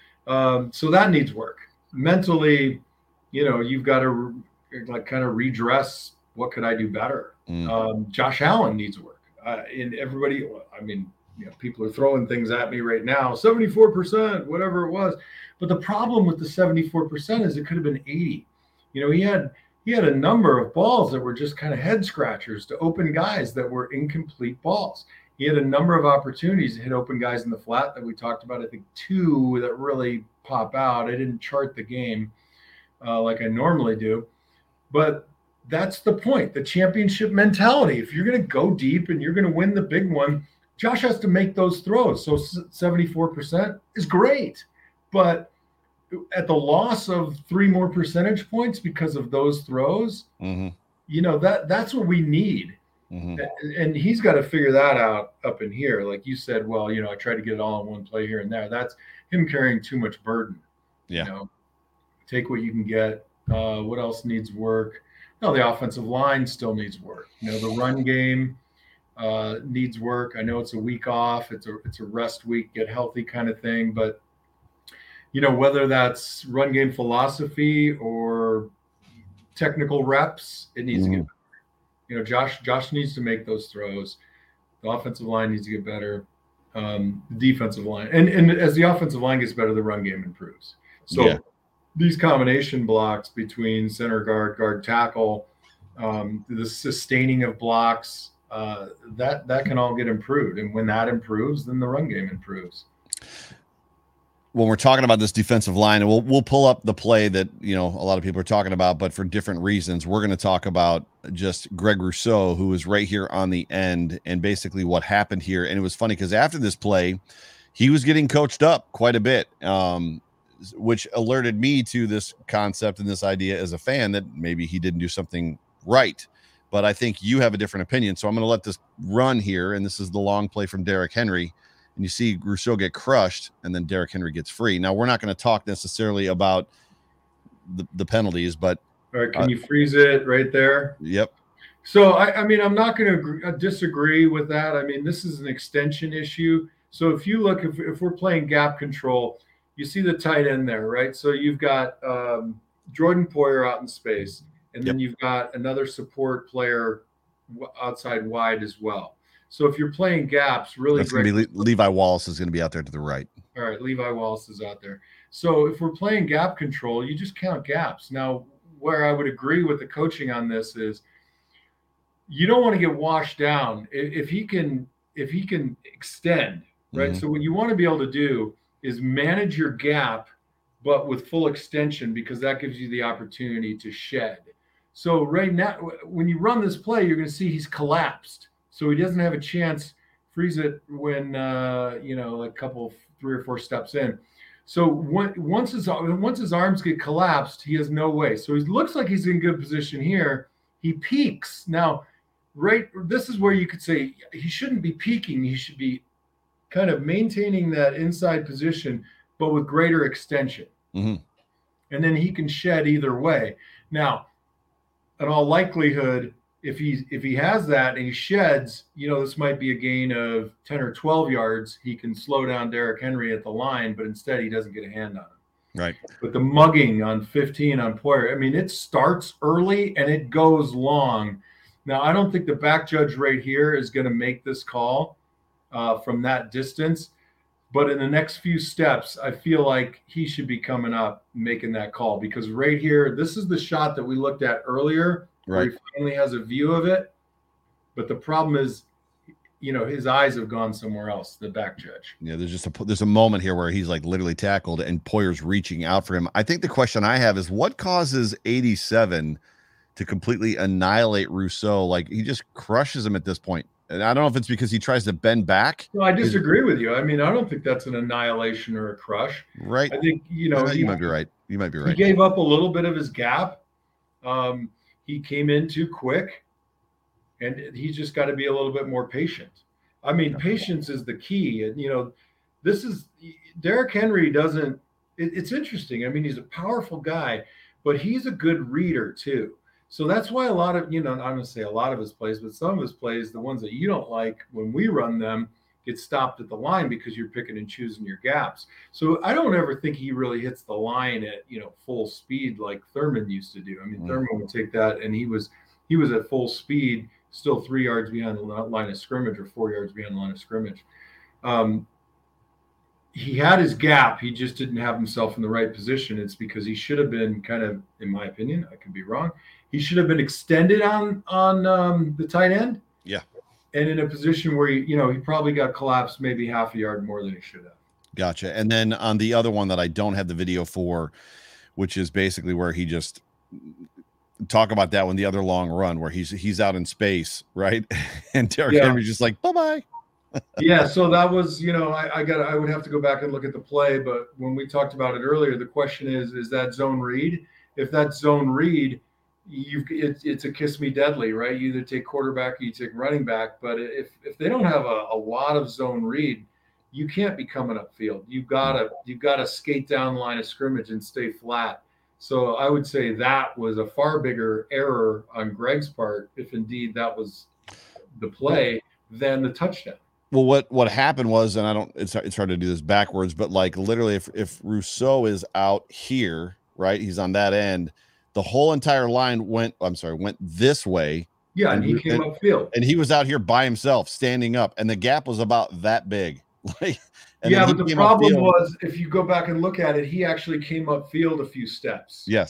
Um, so that needs work mentally. You know, you've got to like kind of redress. What could I do better? Mm. Um, Josh Allen needs work. Uh, and everybody, I mean, you know, people are throwing things at me right now, seventy-four percent, whatever it was. But the problem with the seventy-four percent is it could have been eighty. You know, he had he had a number of balls that were just kind of head scratchers to open guys that were incomplete balls. He had a number of opportunities to hit open guys in the flat that we talked about. I think two that really pop out. I didn't chart the game uh, like I normally do, but that's the point, the championship mentality. If you're going to go deep and you're going to win the big one, Josh has to make those throws. So seventy-four percent is great, but at the loss of three more percentage points because of those throws, mm-hmm. you know, that that's what we need. Mm-hmm. And he's got to figure that out up in here. Like you said, well, you know, I tried to get it all in one play here and there. That's him carrying too much burden. Yeah. You know, take what you can get. Uh, what else needs work? No, the offensive line still needs work. You know, the run game uh, needs work. I know it's a week off. It's a, it's a rest week, get healthy kind of thing, but you know, whether that's run game philosophy or technical reps, it needs mm-hmm. to get better. You know, Josh Josh needs to make those throws. The offensive line needs to get better. Um, the defensive line. And, and as the offensive line gets better, the run game improves. So yeah. These combination blocks between center guard, guard tackle, um, the sustaining of blocks, uh, that that can all get improved. And when that improves, then the run game improves. When we're talking about this defensive line, and we'll we'll pull up the play that, you know, a lot of people are talking about, but for different reasons. We're going to talk about just Greg Rousseau, who was right here on the end, and basically what happened here. And it was funny because after this play, he was getting coached up quite a bit, um, which alerted me to this concept and this idea as a fan that maybe he didn't do something right. But I think you have a different opinion, so I'm going to let this run here. And this is the long play from Derrick Henry. And you see Rousseau get crushed, and then Derrick Henry gets free. Now, we're not going to talk necessarily about the, the penalties, but all right, can uh, you freeze it right there? Yep. So, I, I mean, I'm not going to disagree with that. I mean, this is an extension issue. So if you look, if, if we're playing gap control, you see the tight end there, right? So you've got um, Jordan Poyer out in space, and then yep. you've got another support player outside wide as well. So if you're playing gaps, really, that's going to be Le- Levi Wallace is going to be out there to the right. All right, Levi Wallace is out there. So if we're playing gap control, you just count gaps. Now, where I would agree with the coaching on this is, you don't want to get washed down. If he can, if he can extend, right? Mm-hmm. So what you want to be able to do is manage your gap, but with full extension, because that gives you the opportunity to shed. So right now, when you run this play, you're going to see he's collapsed. So he doesn't have a chance, freeze it when, uh, you know, a couple, three or four steps in. So when, once his once his arms get collapsed, he has no way. So he looks like he's in good position here. He peaks. Now, right, this is where you could say he shouldn't be peaking. He should be kind of maintaining that inside position, but with greater extension. Mm-hmm. And then he can shed either way. Now, in all likelihood, if he if he has that and he sheds, you know, this might be a gain of ten or twelve yards. He can slow down Derrick Henry at the line, but instead he doesn't get a hand on him. Right. But the mugging on fifteen on Poyer, I mean, it starts early and it goes long. Now, I don't think the back judge right here is going to make this call uh, from that distance. But in the next few steps, I feel like he should be coming up making that call, because right here, this is the shot that we looked at earlier. Right. Where he finally has a view of it. But the problem is, you know, his eyes have gone somewhere else, the back judge. Yeah, there's just a there's a moment here where he's like literally tackled and Poyer's reaching out for him. I think the question I have is, what causes eighty-seven to completely annihilate Rousseau? Like, he just crushes him at this point. And I don't know if it's because he tries to bend back. Well, I disagree with you. I mean, I don't think that's an annihilation or a crush. Right. I think, you know, yeah, he, you might be right. You might be right. He gave up a little bit of his gap. Um, he came in too quick, and he's just got to be a little bit more patient. I mean, patience is the key. And, you know, this is Derrick Henry doesn't, it, it's interesting. I mean, he's a powerful guy, but he's a good reader too. So that's why a lot of, you know, I'm going to say a lot of his plays, but some of his plays, the ones that you don't like when we run them, get stopped at the line because you're picking and choosing your gaps. So I don't ever think he really hits the line at, you know, full speed like Thurman used to do. I mean, mm. Thurman would take that and he was, he was at full speed, still three yards behind the line of scrimmage or four yards behind the line of scrimmage. Um, he had his gap. He just didn't have himself in the right position. It's because he should have been kind of, in my opinion, I could be wrong, he should have been extended on on um, the tight end. Yeah. And in a position where, he, you know, he probably got collapsed maybe half a yard more than he should have. Gotcha. And then on the other one that I don't have the video for, which is basically where he just talk about that one, the other long run where he's he's out in space, right? And Derrick yeah. Henry's just like, bye-bye. Yeah, so that was, you know, I, I got I would have to go back and look at the play, but when we talked about it earlier, the question is, is that zone read? If that's zone read, You've it, it's a kiss me deadly, right? You either take quarterback or you take running back. But if if they don't have a, a lot of zone read, you can't be coming upfield. You've gotta you've gotta skate down the line of scrimmage and stay flat. So I would say that was a far bigger error on Greg's part, if indeed that was the play, than the touchdown. Well, what what happened was, and I don't it's it's hard to do this backwards, but like literally if if Rousseau is out here, right? He's on that end. The whole entire line went, I'm sorry, went this way. Yeah, and, and he came and, upfield. And he was out here by himself, standing up, and the gap was about that big. Like, yeah, but the problem upfield. was, if you go back and look at it, he actually came upfield a few steps. Yes.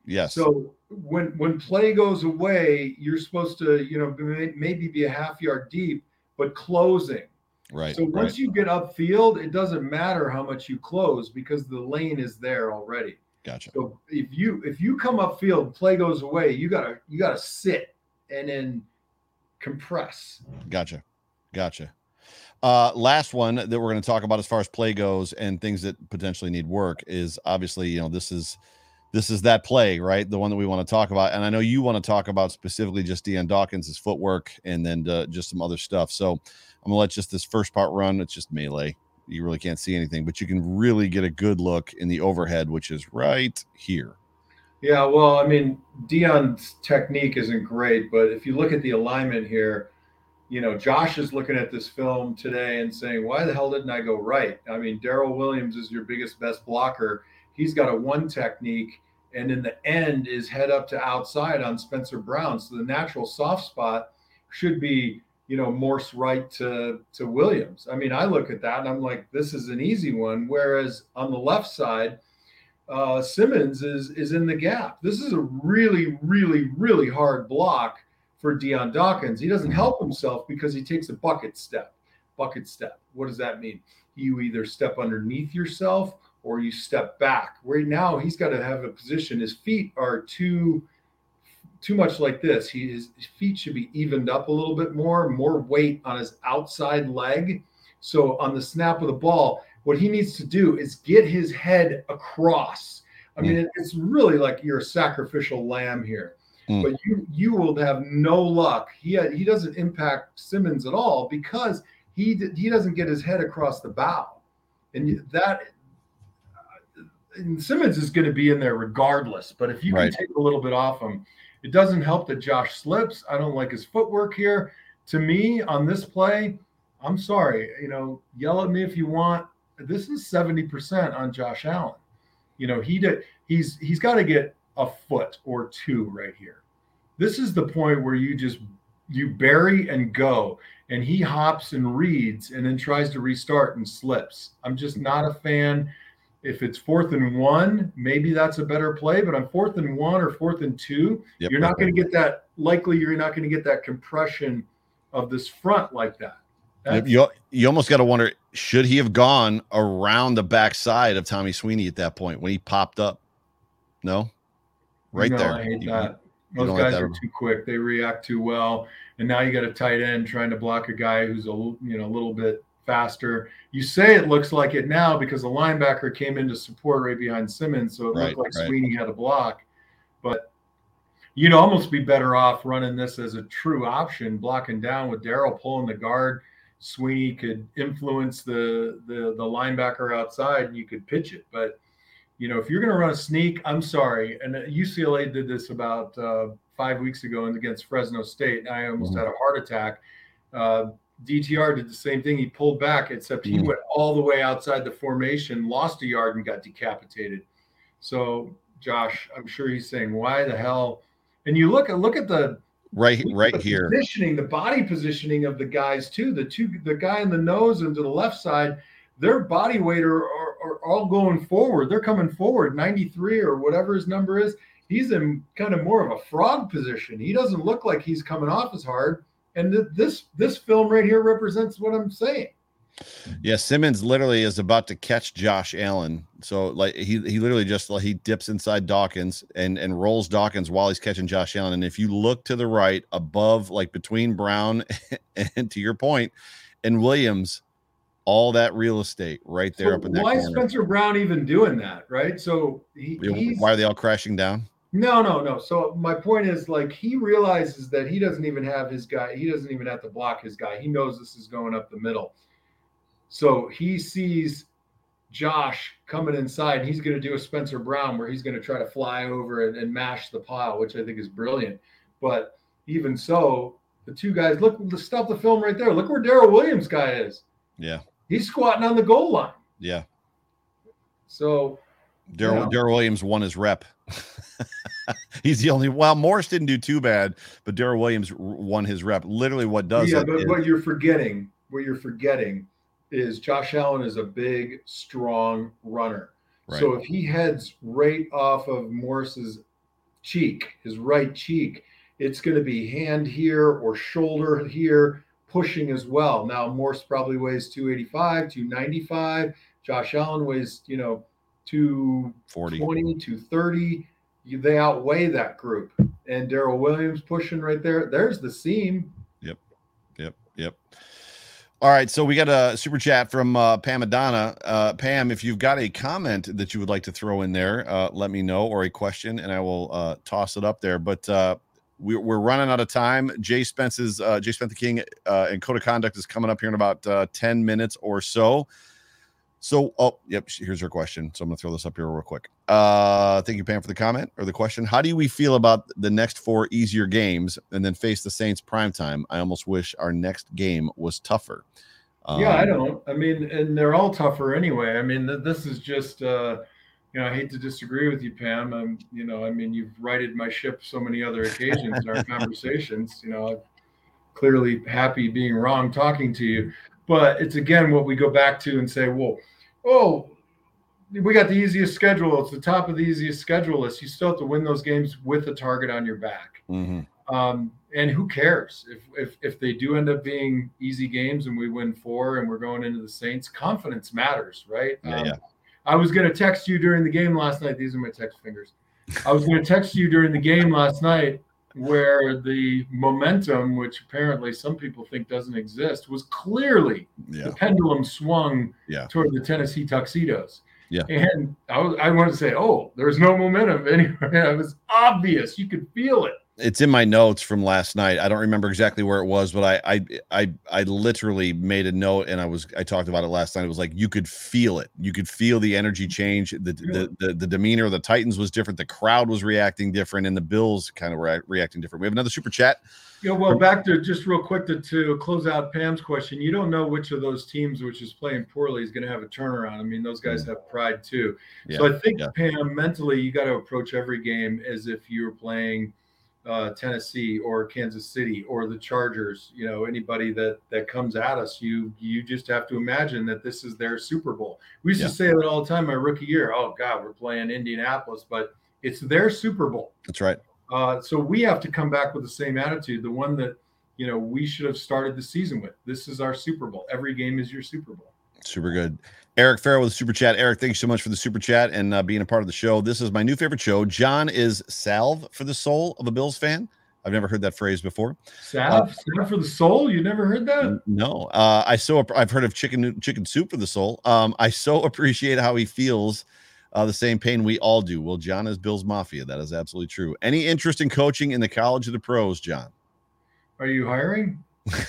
Yes. So when when play goes away, you're supposed to, you know, maybe be a half yard deep, but closing. Right. So once right. you get upfield, it doesn't matter how much you close because the lane is there already. Gotcha. So if you if you come upfield, play goes away, you gotta you gotta sit and then compress. Gotcha. Gotcha. Uh, last one that we're going to talk about as far as play goes and things that potentially need work is obviously, you know, this is this is that play, right? The one that we want to talk about. And I know you want to talk about specifically just Dion Dawkins' footwork and then uh, just some other stuff. So I'm gonna let just this first part run. It's just melee. You really can't see anything, but you can really get a good look in the overhead, which is right here. Yeah, well, I mean, Dion's technique isn't great, but if you look at the alignment here, you know, Josh is looking at this film today and saying, why the hell didn't I go right? I mean, Daryl Williams is your biggest, best blocker. He's got a one technique, and in the end is head up to outside on Spencer Brown. So the natural soft spot should be, you know, Morse right to, to Williams. I mean, I look at that and I'm like, this is an easy one. Whereas on the left side, uh, Simmons is, is in the gap. This is a really, really, really hard block for Dion Dawkins. He doesn't help himself because he takes a bucket step. Bucket step. What does that mean? You either step underneath yourself or you step back. Right now, he's got to have a position. His feet are too too much like this. He, his feet should be evened up a little bit more, more weight on his outside leg. So on the snap of the ball, what he needs to do is get his head across. I mean, it, it's really like you're a sacrificial lamb here. Mm. But you you will have no luck. He had, he doesn't impact Simmons at all because he he doesn't get his head across the bow, and that and Simmons is going to be in there regardless. But if you can right. take a little bit off him, it doesn't help that Josh slips. I don't like his footwork here. To me, on this play, I'm sorry. You know, yell at me if you want. This is seventy percent on Josh Allen. You know, he did. He's he's got to get a foot or two right here. This is the point where you just you bury and go, and he hops and reads and then tries to restart and slips. I'm just not a fan. If it's fourth and one, maybe that's a better play, but on fourth and one or fourth and two, yep, you're not going to get that. Likely, you're not going to get that compression of this front like that. That's, you you almost got to wonder, should he have gone around the backside of Tommy Sweeney at that point when he popped up? No. Right no, there. I hate you, that. you Those guys are too quick. They react too well. And now you got a tight end trying to block a guy who's a you know a little bit faster. You say it looks like it now because the linebacker came in to support right behind Simmons, so it right, looked like right. Sweeney had a block. But you'd almost be better off running this as a true option, blocking down with Daryl pulling the guard. Sweeney could influence the the the linebacker outside, and you could pitch it. But you know, if you're going to run a sneak, I'm sorry. And U C L A did this about uh, five weeks ago against Fresno State. And I almost mm-hmm. had a heart attack. Uh, D T R did the same thing. He pulled back, except he mm-hmm. went all the way outside the formation, lost a yard, and got decapitated. So, Josh, I'm sure he's saying, "Why the hell?" And you look at look at the right right the here positioning, the body positioning of the guys too. The two, the guy in the nose and to the left side. Their body weight are, are, are all going forward. They're coming forward, ninety-three or whatever his number is. He's in kind of more of a frog position. He doesn't look like he's coming off as hard. And th- this this film right here represents what I'm saying. Yeah, Simmons literally is about to catch Josh Allen. So like he he literally just like he dips inside Dawkins and and rolls Dawkins while he's catching Josh Allen. And if you look to the right above, like between Brown and to your point, and Williams, all that real estate right there so up in that why corner. Is Spencer Brown even doing that, right? So he, he's, why are they all crashing down? No, no, no. So my point is, like, he realizes that he doesn't even have his guy. He doesn't even have to block his guy. He knows this is going up the middle. So he sees Josh coming inside. He's going to do a Spencer Brown where he's going to try to fly over and, and mash the pile, which I think is brilliant. But even so, the two guys, look, stop the film right there. Look where Daryl Williams' guy is. Yeah. He's squatting on the goal line. Yeah. So Daryl you know. Daryl Williams won his rep. He's the only. Well, Morris didn't do too bad, but Daryl Williams won his rep. Literally, what does yeah? it But is, what you're forgetting, what you're forgetting, is Josh Allen is a big, strong runner. Right. So if he heads right off of Morris's cheek, his right cheek. It's going to be hand here or shoulder here, pushing as well. Now, Morse probably weighs two eighty-five, two ninety-five. Josh Allen weighs, you know, two twenty, two thirty. You, they outweigh that group. And Darrell Williams pushing right there. There's the seam. Yep. Yep. Yep. All right. So we got a super chat from uh, Pam Madonna. Uh, Pam, if you've got a comment that you would like to throw in there, uh, let me know, or a question, and I will uh, toss it up there. But uh, we're, we're running out of time. Jay Spence's uh, Jay Spence the King uh, and Code of Conduct is coming up here in about uh, ten minutes or so. So, oh, yep, here's her question. So I'm going to throw this up here real quick. Uh, thank you, Pam, for the comment or the question. How do we feel about the next four easier games and then face the Saints primetime? I almost wish our next game was tougher. Um, yeah, I don't. I mean, and they're all tougher anyway. I mean, th- this is just, uh, you know, I hate to disagree with you, Pam. I'm, you know, I mean, you've righted my ship so many other occasions in our conversations. You know, I'm clearly happy being wrong talking to you. But it's, again, what we go back to and say, well, oh, we got the easiest schedule. It's the top of the easiest schedule list. You still have to win those games with a target on your back. Mm-hmm. Um, and who cares if, if if they do end up being easy games and we win four and we're going into the Saints? Confidence matters, right? Yeah, um, yeah. I was going to text you during the game last night. These are my text fingers. I was going to text you during the game last night where the momentum, which apparently some people think doesn't exist, was clearly yeah. the pendulum swung yeah. toward the Tennessee Tuxedos. Yeah. And I was, I wanted to say, oh, there's no momentum anywhere. It was obvious. You could feel it. It's in my notes from last night. I don't remember exactly where it was, but I, I, I, I literally made a note and I was, I talked about it last night. It was like, you could feel it. You could feel the energy change. The, the, the, the demeanor of the Titans was different. The crowd was reacting different and the Bills kind of re- reacting different. We have another super chat. Yeah. Well, back to just real quick to, to close out Pam's question. You don't know which of those teams, which is playing poorly, is going to have a turnaround. I mean, those guys have pride too. Yeah. So I think, yeah. Pam, mentally, you got to approach every game as if you're playing uh, Tennessee or Kansas City or the Chargers. You know, anybody that that comes at us, you you just have to imagine that this is their Super Bowl. We used yeah. to say that all the time my rookie year. Oh God, we're playing Indianapolis, but it's their Super Bowl. That's right. Uh, so we have to come back with the same attitude, the one that, you know, we should have started the season with. This is our Super Bowl. Every game is your Super Bowl. Super good. Eric Farrell with the super chat. Eric, thank you so much for the super chat and uh, being a part of the show. This is my new favorite show. John is salve for the soul of a Bills fan. I've never heard that phrase before. Salve, uh, salve for the soul? You never heard that? No. Uh, I so I've heard of chicken chicken soup for the soul. Um, I so appreciate how he feels. Uh, the same pain we all do. Well, John is Bills Mafia. That is absolutely true. Any interest in coaching in the college of the pros, John? Are you hiring?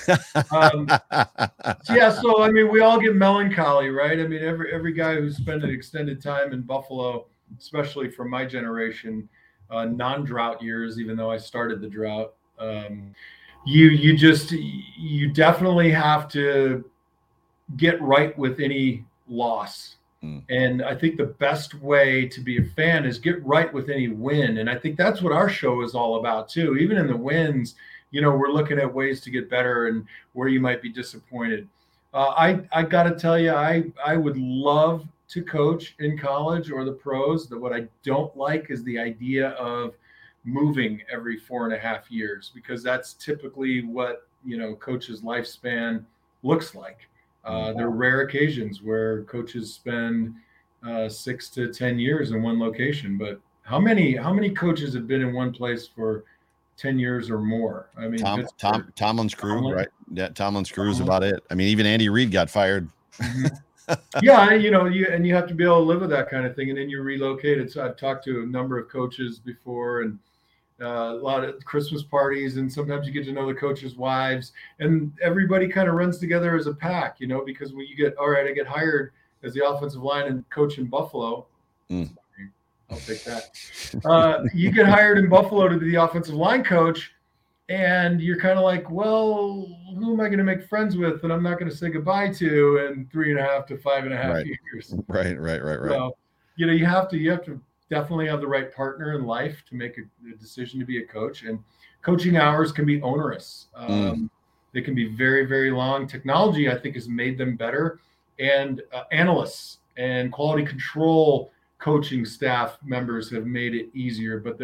um, yeah, so I mean, we all get melancholy, right? I mean, every every guy who's spent an extended time in Buffalo, especially from my generation, uh, non-drought years, even though I started the drought, um, you you just you definitely have to get right with any loss. And I think the best way to be a fan is get right with any win. And I think that's what our show is all about too. Even in the wins, you know, we're looking at ways to get better and where you might be disappointed. Uh, I I got to tell you, I I would love to coach in college or the pros. That what I don't like is the idea of moving every four and a half years, because that's typically what, you know, coach's lifespan looks like. Uh, there are rare occasions where coaches spend uh, six to ten years in one location, but how many how many coaches have been in one place for ten years or more? I mean, Tom, Tom Tomlin's crew, Tomlin. right? Yeah, Tomlin's crew is about it. I mean, even Andy Reid got fired. Mm-hmm. yeah, you know, you and you have to be able to live with that kind of thing, and then you relocate it. So I've talked to a number of coaches before, and Uh, a lot of Christmas parties, and sometimes you get to know the coaches' wives, and everybody kind of runs together as a pack, you know, because when you get, all right, I get hired as the offensive line and coach in Buffalo. Mm. I'll take that. Uh, you get hired in Buffalo to be the offensive line coach, and you're kind of like, well, who am I going to make friends with that I'm not going to say goodbye to in three and a half to five and a half right. years? Right, right, right, right. So, you know, you have to, you have to, definitely have the right partner in life to make a, a decision to be a coach. And coaching hours can be onerous. Um, mm. They can be very, very long. Technology, I think, has made them better. And uh, analysts and quality control coaching staff members have made it easier. But there,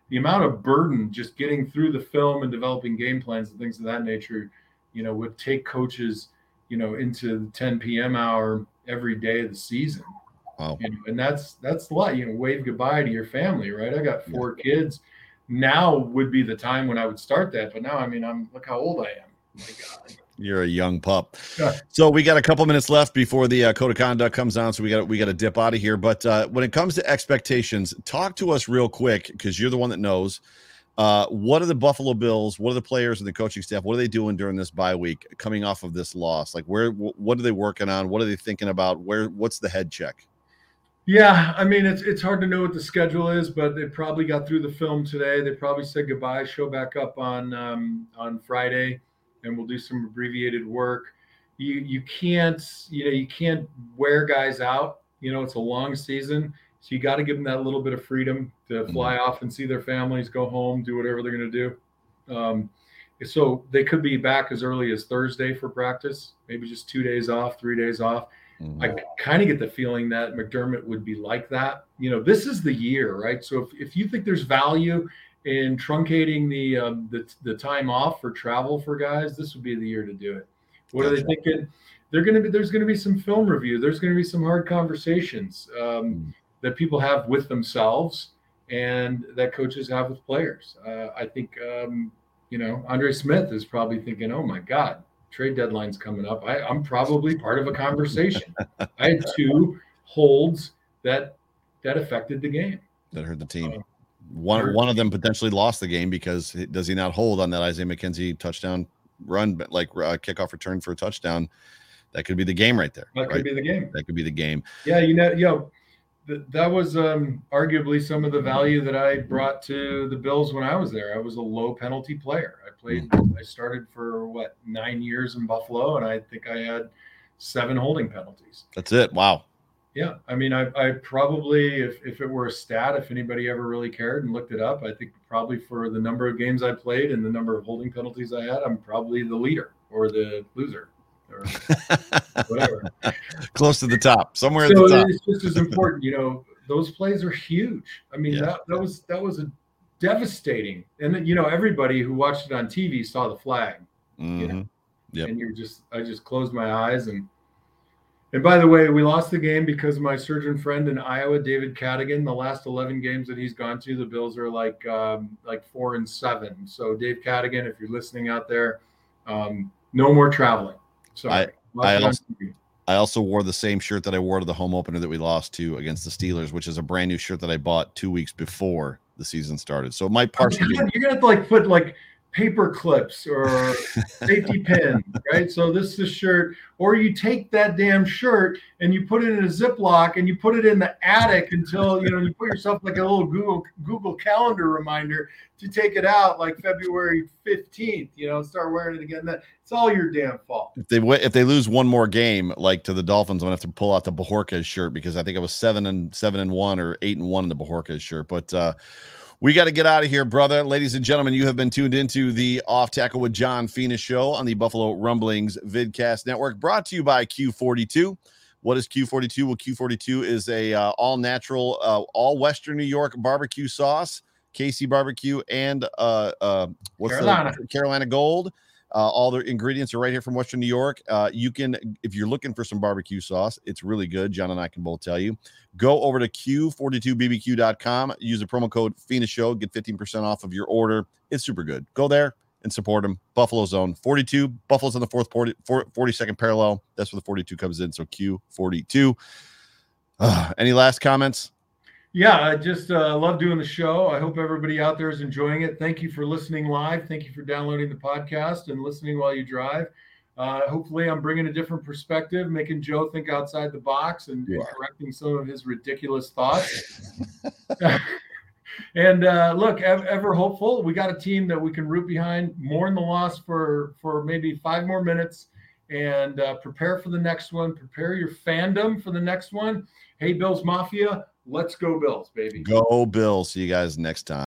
the amount of burden just getting through the film and developing game plans and things of that nature, you know, would take coaches, you know, into the ten p.m. hour every day of the season. Wow. You know, and that's that's a lot. You know, wave goodbye to your family, right? I got four yeah. kids. Now would be the time when I would start that, but now, I mean, I'm look how old I am. My God. You're a young pup. So we got a couple minutes left before the uh, code of conduct comes on. So we got we got to dip out of here. But uh, when it comes to expectations, talk to us real quick because you're the one that knows. Uh, what are the Buffalo Bills? What are the players and the coaching staff? What are they doing during this bye week, coming off of this loss? Like, where? What are they working on? What are they thinking about? Where? What's the head check? Yeah, I mean, it's it's hard to know what the schedule is, but they probably got through the film today. They probably said goodbye. Show back up on um, on Friday. And we'll do some abbreviated work. You you can't you know you can't wear guys out. You know, it's a long season, so you got to give them that little bit of freedom to fly mm-hmm. off and see their families, go home, do whatever they're going to do. Um, so they could be back as early as Thursday for practice, maybe just two days off, three days off. Mm-hmm. I kind of get the feeling that McDermott would be like that. You know, this is the year, right? So if, if you think there's value in truncating the, um, the the time off for travel for guys, this would be the year to do it. What gotcha. Are they thinking? They're going to be. There's going to be some film review. There's going to be some hard conversations um, mm. that people have with themselves and that coaches have with players. Uh, I think um, you know Andre Smith is probably thinking, "Oh my God, trade deadline's coming up. I, I'm probably part of a conversation." I had two holds that that affected the game. That hurt the team. Uh, One one of them potentially lost the game because does he not hold on that Isaiah McKenzie touchdown run, but like uh, kickoff return for a touchdown? That could be the game right there. That right? could be the game. That could be the game. Yeah, you know, you know, th- that was um, arguably some of the value that I brought to the Bills when I was there. I was a low penalty player. I played. Mm-hmm. I started for what nine years in Buffalo, and I think I had seven holding penalties. That's it. Wow. Yeah, I mean, I, I probably, if, if it were a stat, if anybody ever really cared and looked it up, I think probably for the number of games I played and the number of holding penalties I had, I'm probably the leader or the loser or whatever. Close to the top, somewhere so at the top. It's just as important, you know. Those plays are huge. I mean, yeah. that that was that was a devastating, and you know, everybody who watched it on T V saw the flag. Mm-hmm. You know? Yep. And you're just, I just closed my eyes and. And by the way, we lost the game because my surgeon friend in Iowa, David Cadigan, the last eleven games that he's gone to, the Bills are like um, like four and seven. So Dave Cadigan, if you're listening out there, um, no more traveling. Sorry. I, I, also, I also wore the same shirt that I wore to the home opener that we lost to against the Steelers, which is a brand new shirt that I bought two weeks before the season started. So my partially you're gonna have to like put like paper clips or safety pins, right? So this is a shirt, or you take that damn shirt and you put it in a Ziploc and you put it in the attic until, you know, you put yourself like a little Google Google Calendar reminder to take it out like February fifteenth, you know, start wearing it again. That it's all your damn fault. If they if they lose one more game, like to the Dolphins, I'm gonna have to pull out the Bajorquez shirt because I think it was seven and seven and one or eight and one in the Bajorquez shirt. But uh we got to get out of here, brother. Ladies and gentlemen, you have been tuned into the Off Tackle with John Fina show on the Buffalo Rumblings Vidcast Network, brought to you by Q forty-two. What is Q forty-two? Well, Q forty-two is a uh, all-natural, uh, all-Western New York barbecue sauce, K C Barbecue, and uh, uh, what's Carolina. the Carolina Gold. Uh, all the ingredients are right here from Western New York. Uh, you can, if you're looking for some barbecue sauce, it's really good. John and I can both tell you. Go over to Q forty-two B B Q dot com. Use the promo code Fina Show. Get fifteen percent off of your order. It's super good. Go there and support them. Buffalo Zone forty-two. Buffalo's on the fourth forty, forty-second parallel. That's where the forty-two comes in. So Q forty-two. Uh, any last comments? Yeah, I just uh, love doing the show. I hope everybody out there is enjoying it. Thank you for listening live. Thank you for downloading the podcast and listening while you drive. Uh, hopefully I'm bringing a different perspective, making Joe think outside the box and, and correcting some of his ridiculous thoughts. And uh, look, ever, ever hopeful. We got a team that we can root behind, mourn the loss for, for maybe five more minutes, and uh, prepare for the next one. Prepare your fandom for the next one. Hey, Bills Mafia, let's go Bills, baby. Go Bills. See you guys next time.